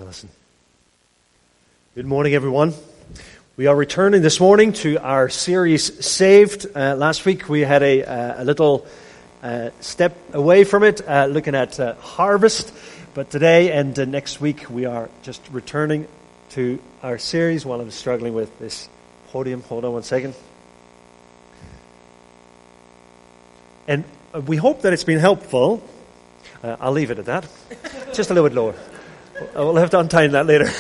Alison. Good morning, everyone. We are returning this morning to our series, Saved. Last week we had a little step away from it, looking at harvest. But today and next week we are just returning to our series while I'm struggling with this podium. Hold on one second. And we hope that it's been helpful. I'll leave it at that. Just a little bit lower. We'll have to untie that later.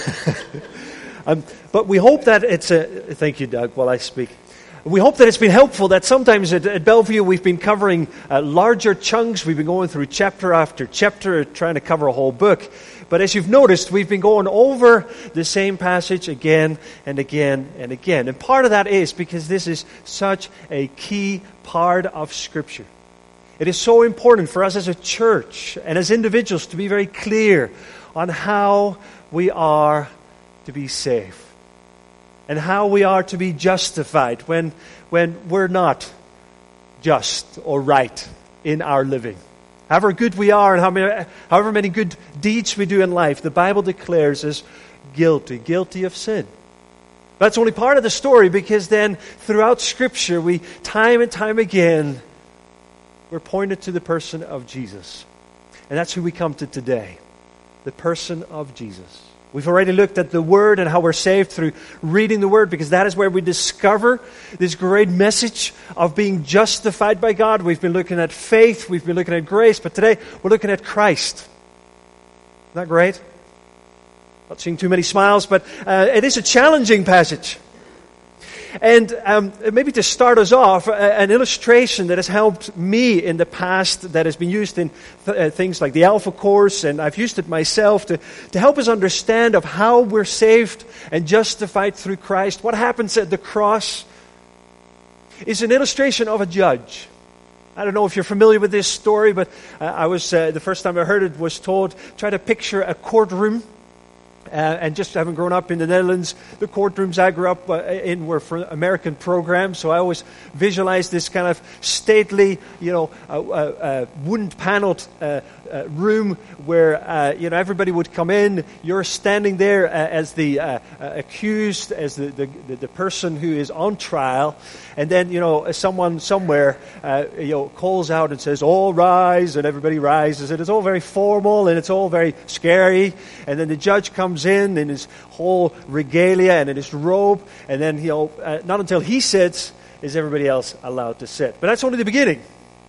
But we hope that it's thank you, Doug, while I speak. We hope that it's been helpful, that sometimes at Bellevue we've been covering larger chunks. We've been going through chapter after chapter, trying to cover a whole book. But as you've noticed, we've been going over the same passage again and again and again. And part of that is because this is such a key part of Scripture. It is so important for us as a church and as individuals to be very clear on how we are to be saved and how we are to be justified when we're not just or right in our living. However good we are and however many good deeds we do in life, the Bible declares us guilty of sin. That's only part of the story, because then throughout Scripture, we time and time again, we're pointed to the person of Jesus. And that's who we come to today. The person of Jesus. We've already looked at the Word and how we're saved through reading the Word, because that is where we discover this great message of being justified by God. We've been looking at faith, we've been looking at grace, but today we're looking at Christ. Isn't that great? Not seeing too many smiles, but it is a challenging passage. And maybe to start us off, an illustration that has helped me in the past, that has been used in things like the Alpha Course, and I've used it myself to help us understand of how we're saved and justified through Christ. What happens at the cross is an illustration of a judge. I don't know if you're familiar with this story, but I was the first time I heard it was told, try to picture a courtroom. And just having grown up in the Netherlands, the courtrooms I grew up in were for American programs, so I always visualized this kind of stately, wood-paneled room where everybody would come in. You're standing there as the accused, as the person who is on trial, and then someone somewhere calls out and says, "All rise," and everybody rises, and it's all very formal and it's all very scary. And then the judge comes in his whole regalia and in his robe, and then not until he sits is everybody else allowed to sit. But that's only the beginning,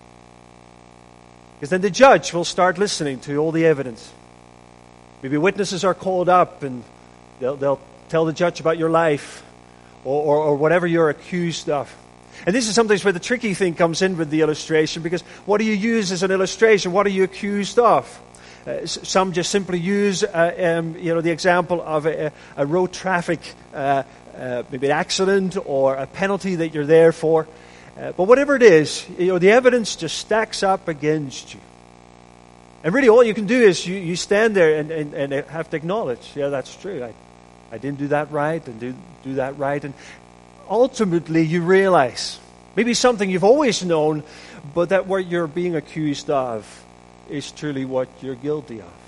because then the judge will start listening to all the evidence. Maybe witnesses are called up and they'll tell the judge about your life or whatever you're accused of. And this is sometimes where the tricky thing comes in with the illustration, because what do you use as an illustration? What are you accused of? Some just simply use, the example of a road traffic, maybe an accident or a penalty that you're there for. But whatever it is, the evidence just stacks up against you. And really all you can do is you stand there and have to acknowledge, yeah, that's true. I didn't do that right and do that right. And ultimately you realize, maybe something you've always known, but that what you're being accused of is truly what you're guilty of.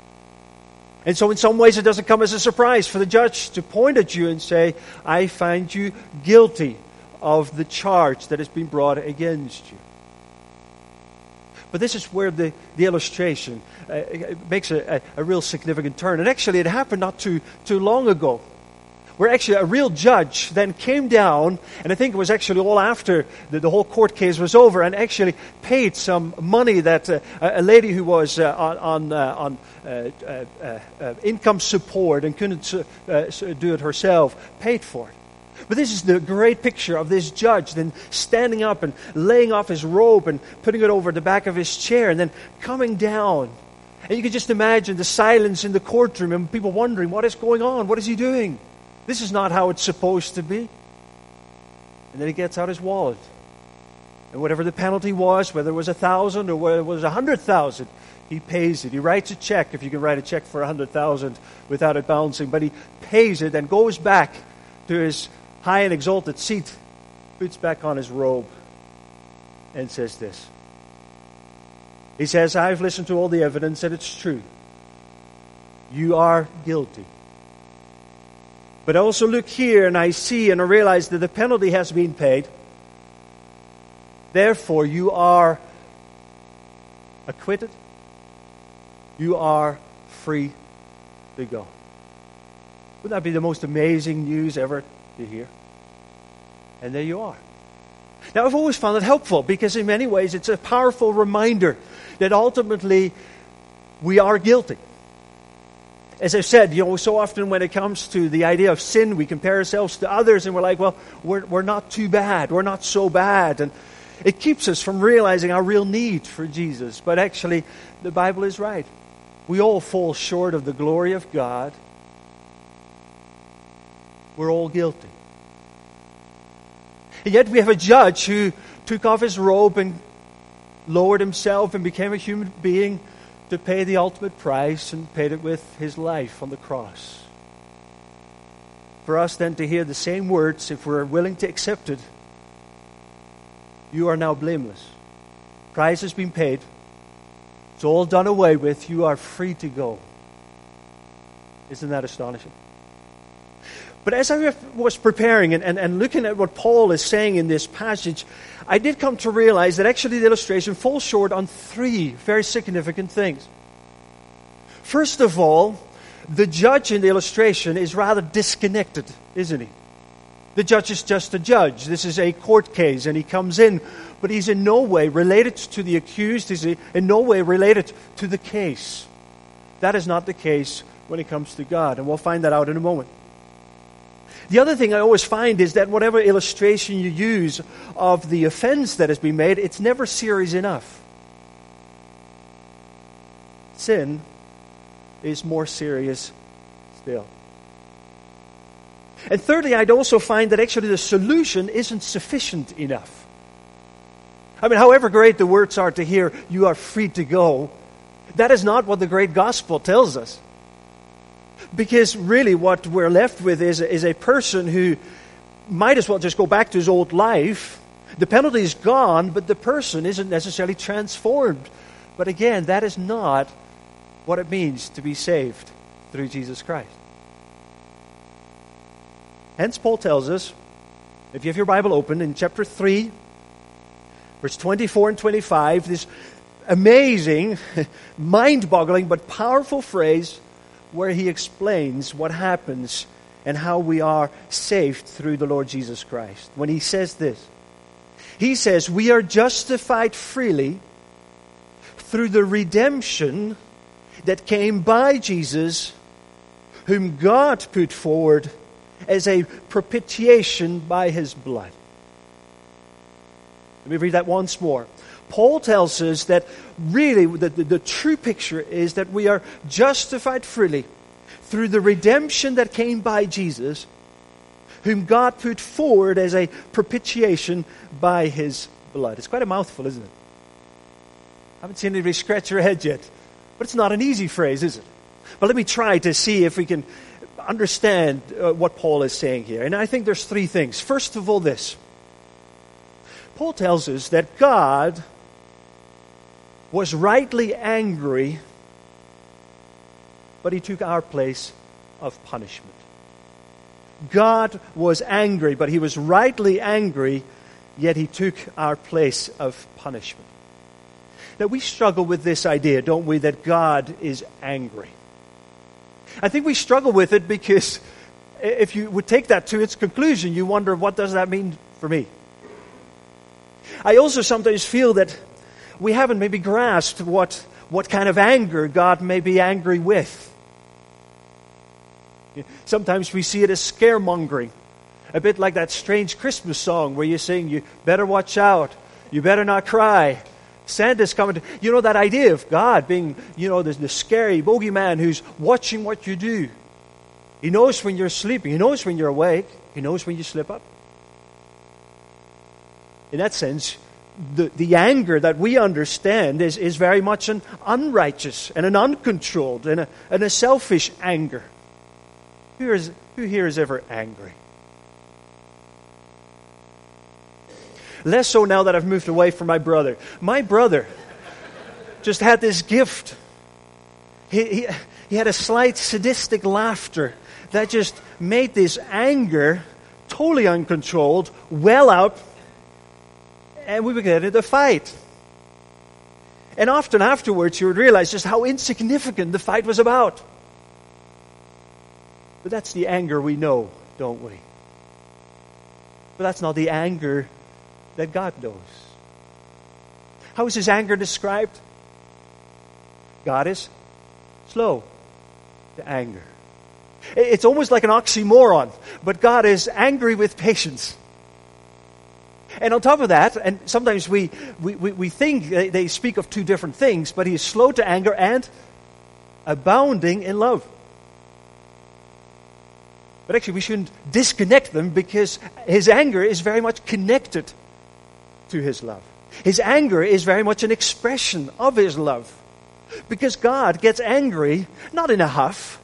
And so in some ways it doesn't come as a surprise for the judge to point at you and say, "I find you guilty of the charge that has been brought against you." But this is where the illustration makes a real significant turn. And actually it happened not too long ago, where actually a real judge then came down, and I think it was actually all after the whole court case was over, and actually paid some money that a lady who was on income support and couldn't do it herself paid for it. But this is the great picture of this judge then standing up and laying off his robe and putting it over the back of his chair and then coming down. And you can just imagine the silence in the courtroom and people wondering, what is going on? What is he doing? This is not how it's supposed to be. And then he gets out his wallet. And whatever the penalty was, whether it was 1,000 or whether it was 100,000, he pays it. He writes a check, if you can write a check for 100,000 without it bouncing. But he pays it and goes back to his high and exalted seat, puts back on his robe, and says this. He says, "I've listened to all the evidence and it's true. You are guilty. But I also look here and I see and I realize that the penalty has been paid. Therefore, you are acquitted. You are free to go. Wouldn't that be the most amazing news ever to hear? And there you are. Now, I've always found it helpful because in many ways it's a powerful reminder that ultimately we are guilty. As I've said, so often when it comes to the idea of sin, we compare ourselves to others and we're like, well, we're not too bad. We're not so bad. And it keeps us from realizing our real need for Jesus. But actually, the Bible is right. We all fall short of the glory of God. We're all guilty. And yet we have a judge who took off his robe and lowered himself and became a human being to pay the ultimate price and paid it with his life on the cross. For us then to hear the same words, if we're willing to accept it, you are now blameless. Price has been paid. It's all done away with. You are free to go. Isn't that astonishing? But as I was preparing and looking at what Paul is saying in this passage, I did come to realize that actually the illustration falls short on three very significant things. First of all, the judge in the illustration is rather disconnected, isn't he? The judge is just a judge. This is a court case, and he comes in, but he's in no way related to the accused. He's in no way related to the case. That is not the case when it comes to God, and we'll find that out in a moment. The other thing I always find is that whatever illustration you use of the offense that has been made, it's never serious enough. Sin is more serious still. And thirdly, I'd also find that actually the solution isn't sufficient enough. I mean, however great the words are to hear, you are free to go, that is not what the great gospel tells us. Because really what we're left with is a person who might as well just go back to his old life. The penalty is gone, but the person isn't necessarily transformed. But again, that is not what it means to be saved through Jesus Christ. Hence, Paul tells us, if you have your Bible open, in chapter 3, verse 24 and 25, this amazing, mind-boggling, but powerful phrase where he explains what happens and how we are saved through the Lord Jesus Christ. When he says this, he says, we are justified freely through the redemption that came by Jesus, whom God put forward as a propitiation by his blood. Let me read that once more. Paul tells us that really the true picture is that we are justified freely through the redemption that came by Jesus, whom God put forward as a propitiation by his blood. It's quite a mouthful, isn't it? I haven't seen anybody scratch their head yet. But it's not an easy phrase, is it? But let me try to see if we can understand what Paul is saying here. And I think there's three things. First of all, this. Paul tells us that God was rightly angry, but he took our place of punishment. God was angry, but he was rightly angry, yet he took our place of punishment. Now, we struggle with this idea, don't we, that God is angry. I think we struggle with it because if you would take that to its conclusion, you wonder, what does that mean for me? I also sometimes feel that we haven't maybe grasped what kind of anger God may be angry with. Sometimes we see it as scaremongering. A bit like that strange Christmas song where you sing, you better watch out, you better not cry, Santa's coming. You know, that idea of God being, the scary bogeyman who's watching what you do. He knows when you're sleeping. He knows when you're awake. He knows when you slip up. In that sense, the anger that we understand is very much an unrighteous and an uncontrolled and a selfish anger. Who here is ever angry? Less so now that I've moved away from my brother. My brother just had this gift. He he had a slight sadistic laughter that just made this anger totally uncontrolled, well out, and we would get into a fight. And often afterwards you would realize just how insignificant the fight was about. But that's the anger we know, don't we? But that's not the anger that God knows. How is his anger described? God is slow to anger. It's almost like an oxymoron, but God is angry with patience. And on top of that, and sometimes we think they speak of two different things, but he is slow to anger and abounding in love. But actually we shouldn't disconnect them, because his anger is very much connected to his love. His anger is very much an expression of his love. Because God gets angry, not in a huff,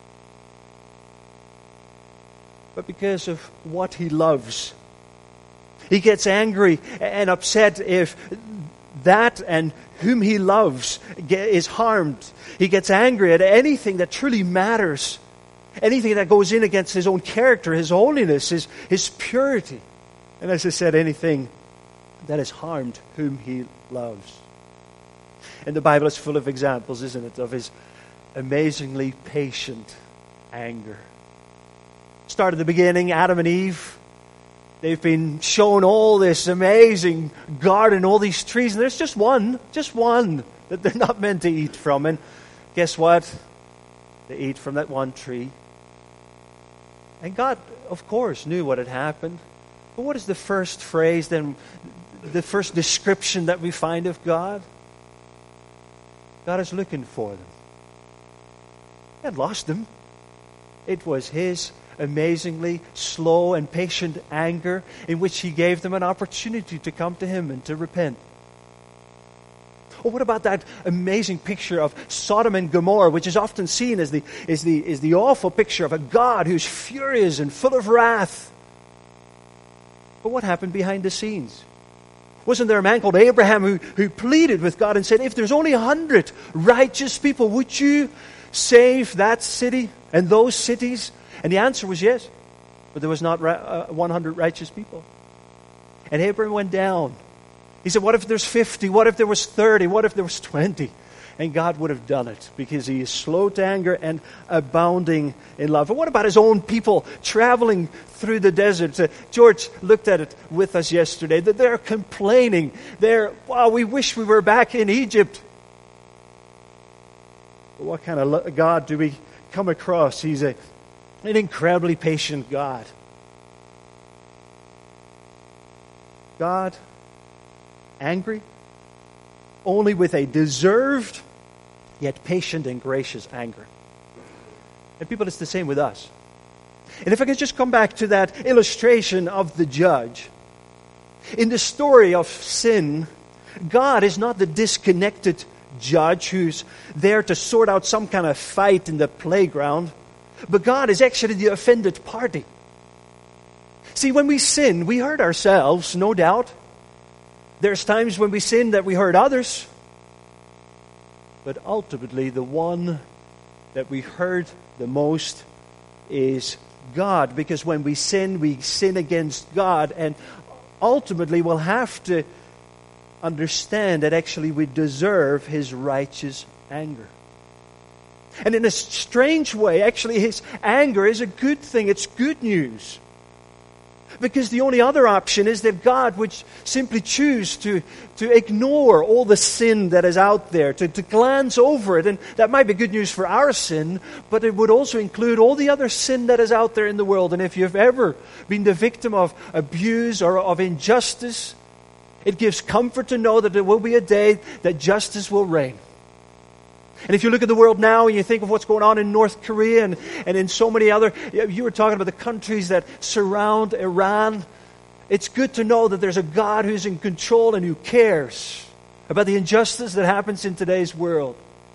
but because of what he loves. He gets angry and upset if that and whom he loves is harmed. He gets angry at anything that truly matters. Anything that goes in against his own character, his holiness, his purity. And as I said, anything that has harmed whom he loves. And the Bible is full of examples, isn't it, of his amazingly patient anger. Start at the beginning, Adam and Eve. They've been shown all this amazing garden, all these trees, and there's just one that they're not meant to eat from. And guess what? They eat from that one tree. And God, of course, knew what had happened. But what is the first phrase, then, the first description that we find of God? God is looking for them. He had lost them. It was his amazingly slow and patient anger in which he gave them an opportunity to come to him and to repent. Or what about that amazing picture of Sodom and Gomorrah, which is often seen as the awful picture of a God who's furious and full of wrath? But what happened behind the scenes? Wasn't there a man called Abraham who pleaded with God and said, if there's only 100 righteous people, would you save that city and those cities? And the answer was yes. But there was not 100 righteous people. And Abraham went down. He said, what if there's 50? What if there was 30? What if there was 20? And God would have done it, because he is slow to anger and abounding in love. And what about his own people traveling through the desert? George looked at it with us yesterday, that they're complaining. Wow, we wish we were back in Egypt. But what kind of God do we come across? He's an incredibly patient God. God, angry, only with a deserved, yet patient and gracious anger. And people, it's the same with us. And if I could just come back to that illustration of the judge. In the story of sin, God is not the disconnected judge who's there to sort out some kind of fight in the playground. But God is actually the offended party. See, when we sin, we hurt ourselves, no doubt. There's times when we sin that we hurt others. But ultimately, the one that we hurt the most is God. Because when we sin against God. And ultimately, we'll have to understand that actually we deserve his righteous anger. And in a strange way, actually, his anger is a good thing. It's good news. Because the only other option is that God would simply choose to ignore all the sin that is out there, to glance over it. And that might be good news for our sin, but it would also include all the other sin that is out there in the world. And if you've ever been the victim of abuse or of injustice, it gives comfort to know that there will be a day that justice will reign. And if you look at the world now and you think of what's going on in North Korea and in so many other, you were talking about the countries that surround Iran. It's good to know that there's a God who's in control and who cares about the injustice that happens in today's world.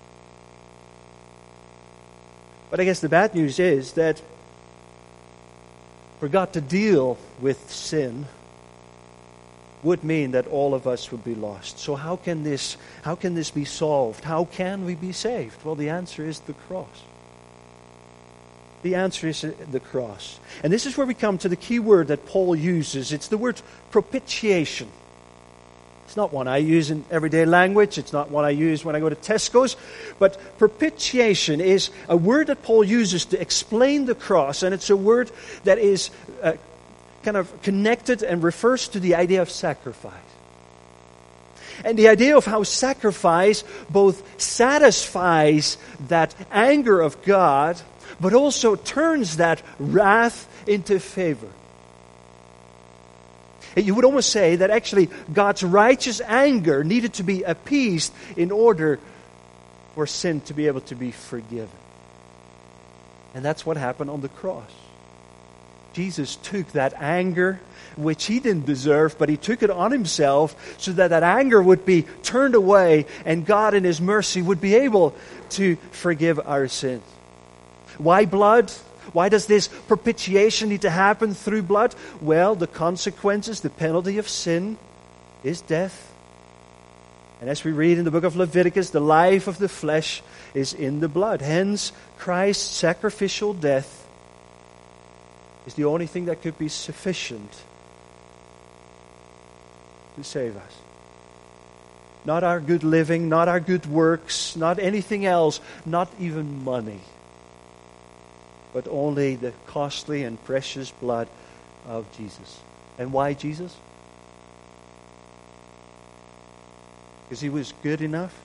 But I guess the bad news is that for God to deal with sin, would mean that all of us would be lost. So how can this be solved? How can we be saved? Well, the answer is the cross. The answer is the cross. And this is where we come to the key word that Paul uses. It's the word propitiation. It's not one I use in everyday language. It's not one I use when I go to Tesco's. But propitiation is a word that Paul uses to explain the cross. And it's a word that is kind of connected and refers to the idea of sacrifice. And the idea of how sacrifice both satisfies that anger of God, but also turns that wrath into favor. You would almost say that actually God's righteous anger needed to be appeased in order for sin to be able to be forgiven. And that's what happened on the cross. Jesus took that anger, which he didn't deserve, but he took it on himself so that that anger would be turned away and God in his mercy would be able to forgive our sins. Why blood? Why does this propitiation need to happen through blood? Well, the consequences, the penalty of sin is death. And as we read in the book of Leviticus, the life of the flesh is in the blood. Hence, Christ's sacrificial death is the only thing that could be sufficient to save us. Not our good living, not our good works, not anything else, not even money, but only the costly and precious blood of Jesus. And why Jesus? Because he was good enough?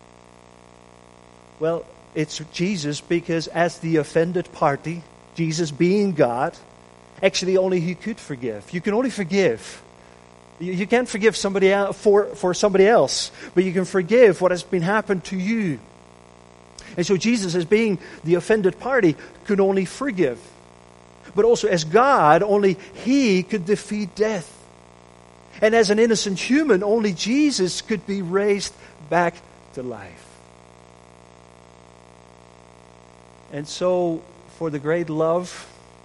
Well, it's Jesus because as the offended party, Jesus being God, actually only he could forgive. You can only forgive. You can't forgive somebody else for somebody else, but you can forgive what has been happened to you. And so Jesus, as being the offended party, could only forgive. But also as God, only he could defeat death. And as an innocent human, only Jesus could be raised back to life. And so, for the great love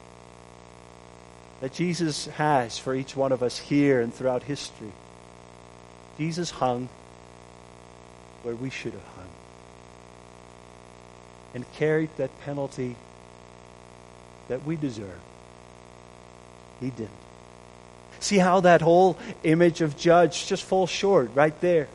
that Jesus has for each one of us here and throughout history, Jesus hung where we should have hung and carried that penalty that we deserve. He didn't. See how that whole image of judge just falls short right there.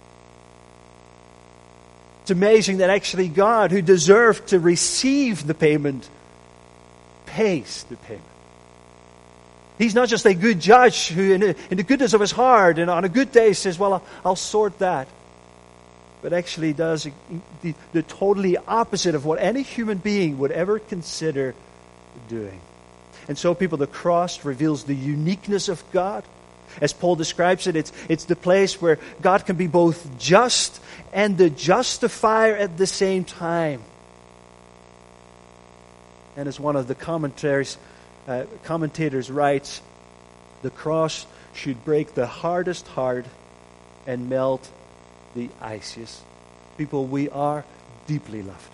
It's amazing that actually God, who deserved to receive the payment, pays the payment. He's not just a good judge who in the goodness of his heart and on a good day says, well, I'll sort that. But actually does the totally opposite of what any human being would ever consider doing. And so, people, the cross reveals the uniqueness of God. As Paul describes it, it's the place where God can be both just and the justifier at the same time. And as one of the commentators writes, the cross should break the hardest heart and melt the iciest. People, we are deeply loved.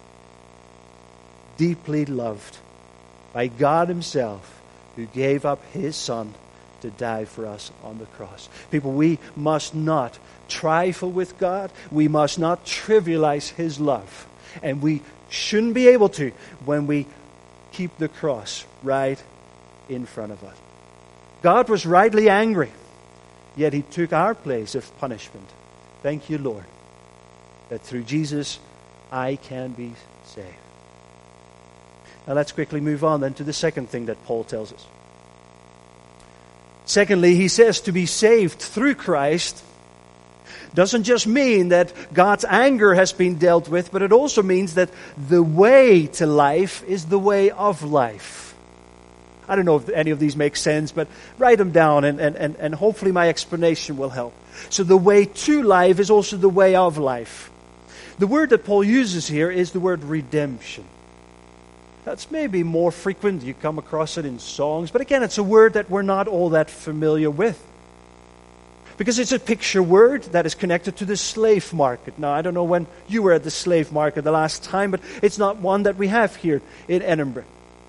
Deeply loved by God himself, who gave up his Son to die for us on the cross. People, we must not trifle with God. We must not trivialize his love. And we shouldn't be able to when we keep the cross right in front of us. God was rightly angry, yet he took our place of punishment. Thank you, Lord, that through Jesus I can be saved. Now let's quickly move on then to the second thing that Paul tells us. Secondly, he says to be saved through Christ doesn't just mean that God's anger has been dealt with, but it also means that the way to life is the way of life. I don't know if any of these make sense, but write them down and hopefully my explanation will help. So the way to life is also the way of life. The word that Paul uses here is the word redemption. That's maybe more frequent. You come across it in songs. But again, it's a word that we're not all that familiar with. Because it's a picture word that is connected to the slave market. Now, I don't know when you were at the slave market the last time, but it's not one that we have here in Edinburgh.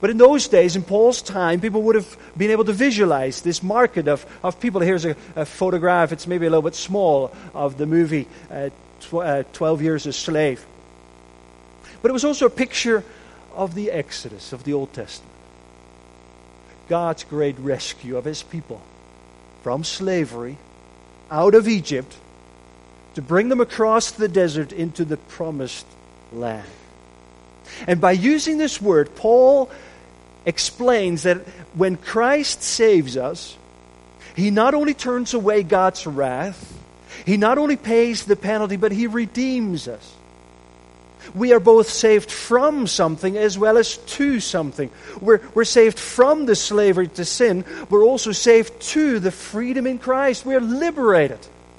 But in those days, in Paul's time, people would have been able to visualize this market of people. Here's a photograph, it's maybe a little bit small, of the movie 12 Years a Slave. But it was also a picture of the Exodus of the Old Testament. God's great rescue of His people from slavery out of Egypt to bring them across the desert into the promised land. And by using this word, Paul explains that when Christ saves us, He not only turns away God's wrath, He not only pays the penalty, but He redeems us. We are both saved from something as well as to something. We're saved from the slavery to sin. We're also saved to the freedom in Christ. We're liberated.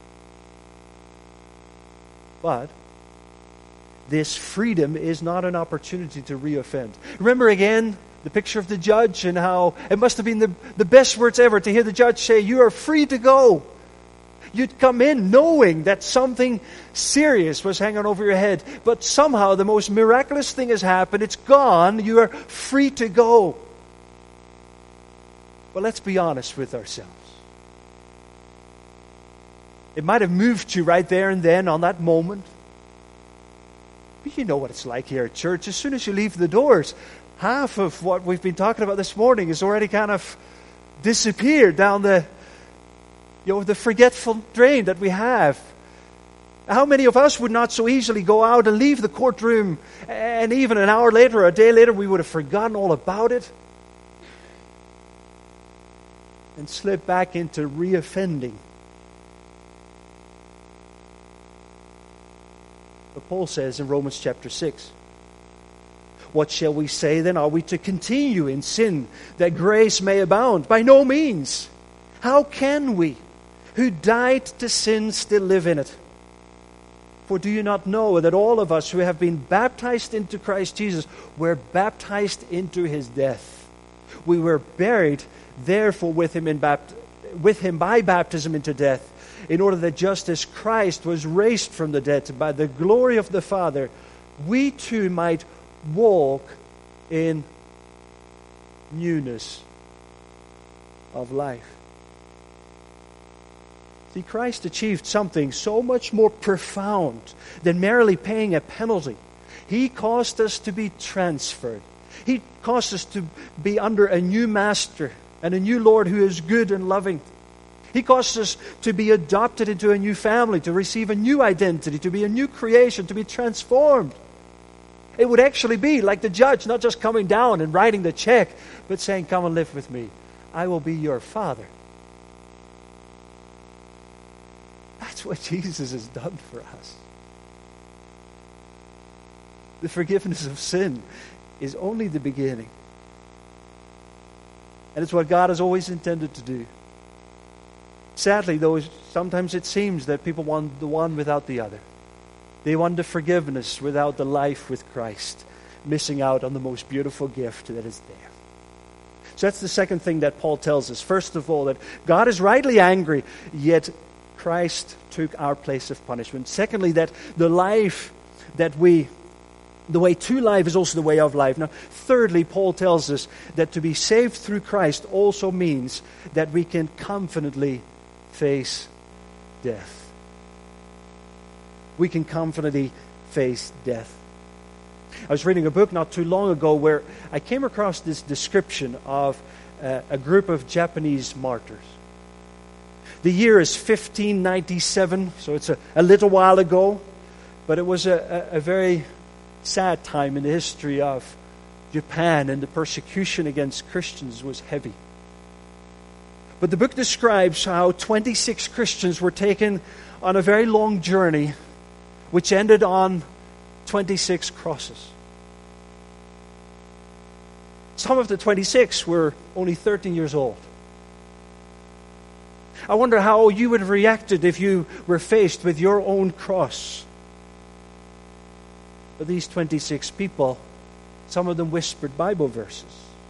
But this freedom is not an opportunity to reoffend. Remember again the picture of the judge and how it must have been the best words ever to hear the judge say, "You are free to go." You'd come in knowing that something serious was hanging over your head. But somehow the most miraculous thing has happened. It's gone. You are free to go. But let's be honest with ourselves. It might have moved you right there and then on that moment. But you know what it's like here at church. As soon as you leave the doors, half of what we've been talking about this morning has already kind of disappeared down the forgetful drain that we have. How many of us would not so easily go out and leave the courtroom, and even an hour later or a day later we would have forgotten all about it and slip back into reoffending? But Paul says in Romans chapter 6, "What shall we say then? Are we to continue in sin that grace may abound? By no means. How can we, who died to sin, still live in it? For do you not know that all of us who have been baptized into Christ Jesus were baptized into His death? We were buried, therefore, with Him by baptism into death, in order that just as Christ was raised from the dead by the glory of the Father, we too might walk in newness of life." See, Christ achieved something so much more profound than merely paying a penalty. He caused us to be transferred. He caused us to be under a new master and a new Lord who is good and loving. He caused us to be adopted into a new family, to receive a new identity, to be a new creation, to be transformed. It would actually be like the judge, not just coming down and writing the check, but saying, "Come and live with me. I will be your Father." That's what Jesus has done for us. The forgiveness of sin is only the beginning. And it's what God has always intended to do. Sadly, though, sometimes it seems that people want the one without the other. They want the forgiveness without the life with Christ, missing out on the most beautiful gift that is there. So that's the second thing that Paul tells us. First of all, that God is rightly angry, yet Christ took our place of punishment. Secondly, that the way to life is also the way of life. Now, thirdly, Paul tells us that to be saved through Christ also means that we can confidently face death. We can confidently face death. I was reading a book not too long ago where I came across this description of a group of Japanese martyrs. The year is 1597, so it's a little while ago, but it was a very sad time in the history of Japan, and the persecution against Christians was heavy. But the book describes how 26 Christians were taken on a very long journey, which ended on 26 crosses. Some of the 26 were only 13 years old. I wonder how you would have reacted if you were faced with your own cross. But these 26 people, some of them whispered Bible verses.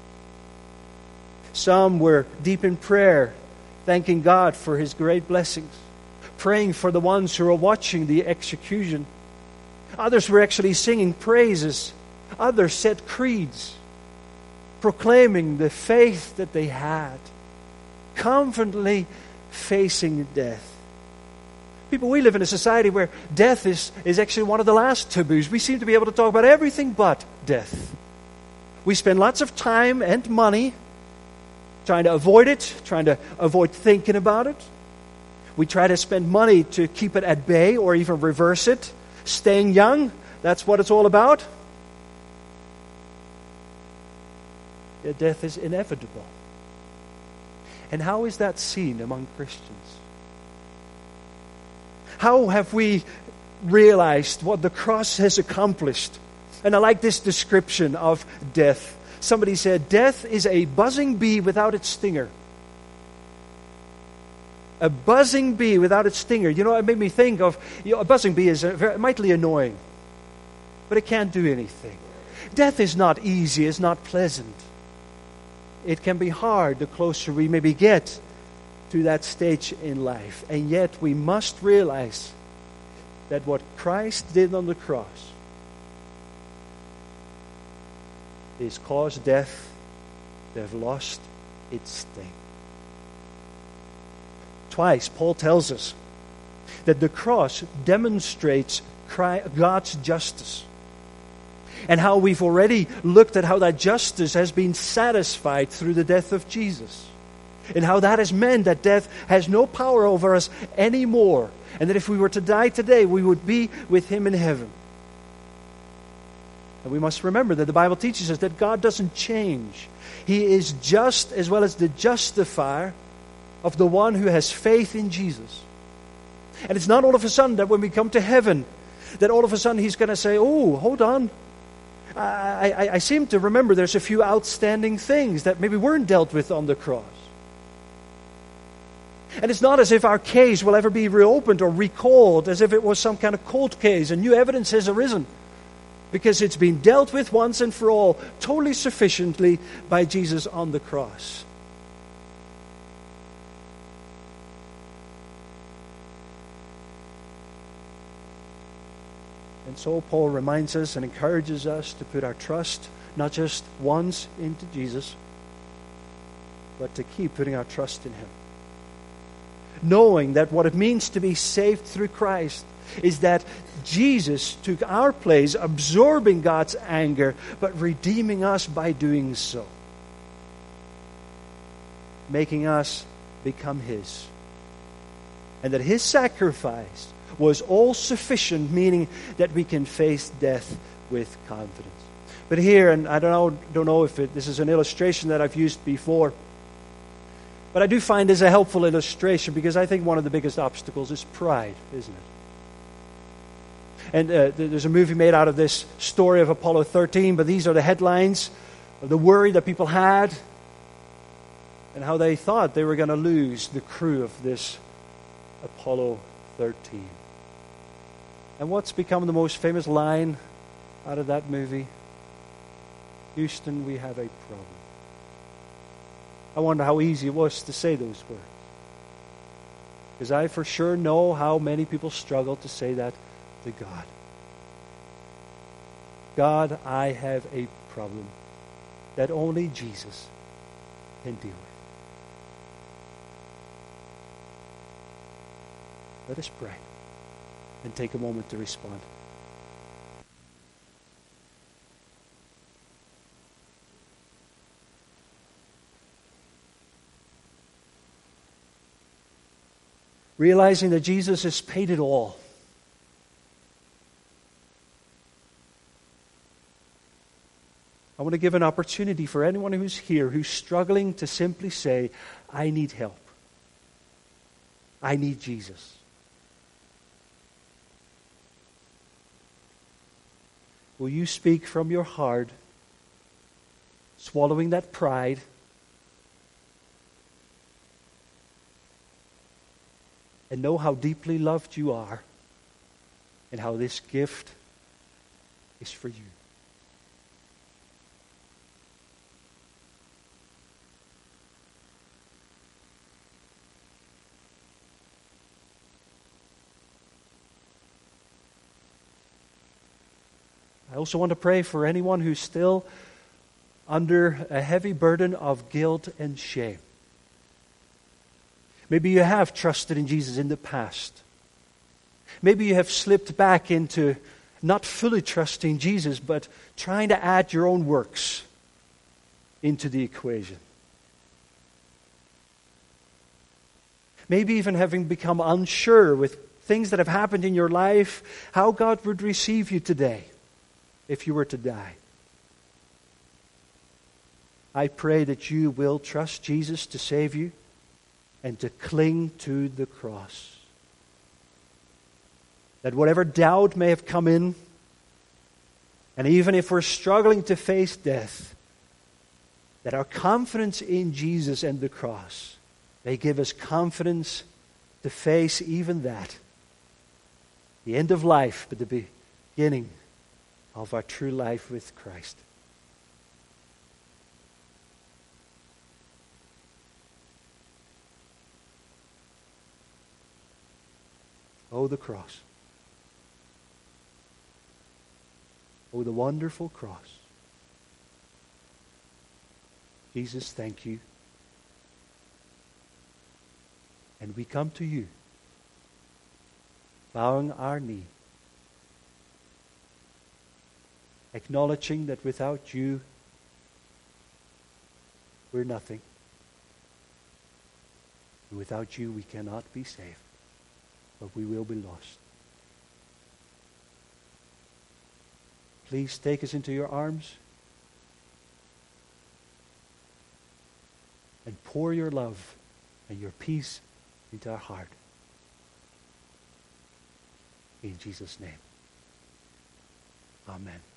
Some were deep in prayer, thanking God for His great blessings, praying for the ones who were watching the execution. Others were actually singing praises. Others said creeds, proclaiming the faith that they had, confidently facing death. People, we live in a society where death is actually one of the last taboos. We seem to be able to talk about everything but death. We spend lots of time and money trying to avoid it, trying to avoid thinking about it. We try to spend money to keep it at bay or even reverse it. Staying young, that's what it's all about. Yet death is inevitable. And how is that seen among Christians? How have we realized what the cross has accomplished? And I like this description of death. Somebody said, death is a buzzing bee without its stinger. A buzzing bee without its stinger. You know, it made me think of, a buzzing bee is mightily annoying, but it can't do anything. Death is not easy, it's not pleasant. It can be hard the closer we maybe get to that stage in life. And yet we must realize that what Christ did on the cross is cause death to have lost its sting. Twice, Paul tells us that the cross demonstrates God's justice. And how we've already looked at how that justice has been satisfied through the death of Jesus. And how that has meant that death has no power over us anymore. And that if we were to die today, we would be with Him in heaven. And we must remember that the Bible teaches us that God doesn't change. He is just as well as the justifier of the one who has faith in Jesus. And it's not all of a sudden that when we come to heaven, that all of a sudden He's going to say, oh, hold on. I seem to remember there's a few outstanding things that maybe weren't dealt with on the cross. And it's not as if our case will ever be reopened or recalled, as if it was some kind of cold case and new evidence has arisen. Because it's been dealt with once and for all, totally sufficiently by Jesus on the cross. And so Paul reminds us and encourages us to put our trust not just once into Jesus, but to keep putting our trust in Him. Knowing that what it means to be saved through Christ is that Jesus took our place, absorbing God's anger, but redeeming us by doing so. Making us become His. And that His sacrifice was all sufficient, meaning that we can face death with confidence. But here, and I don't know if this is an illustration that I've used before, but I do find this a helpful illustration because I think one of the biggest obstacles is pride, isn't it? And there's a movie made out of this story of Apollo 13, but these are the headlines of the worry that people had and how they thought they were going to lose the crew of this Apollo 13. And what's become the most famous line out of that movie? Houston, we have a problem. I wonder how easy it was to say those words. Because I for sure know how many people struggle to say that to God. God, I have a problem that only Jesus can deal with. Let us pray and take a moment to respond. Realizing that Jesus has paid it all. I want to give an opportunity for anyone who's here who's struggling to simply say, I need help. I need Jesus. Will you speak from your heart, swallowing that pride, and know how deeply loved you are and how this gift is for you? I also want to pray for anyone who's still under a heavy burden of guilt and shame. Maybe you have trusted in Jesus in the past. Maybe you have slipped back into not fully trusting Jesus, but trying to add your own works into the equation. Maybe even having become unsure with things that have happened in your life, how God would receive you today if you were to die. I pray that you will trust Jesus to save you and to cling to the cross. That whatever doubt may have come in, and even if we're struggling to face death, that our confidence in Jesus and the cross may give us confidence to face even that. The end of life, but the beginning of our true life with Christ. Oh, the cross. Oh, the wonderful cross. Jesus, thank you. And we come to you, bowing our knee, acknowledging that without you, we're nothing. And without you, we cannot be saved, but we will be lost. Please take us into your arms and pour your love and your peace into our heart. In Jesus' name. Amen.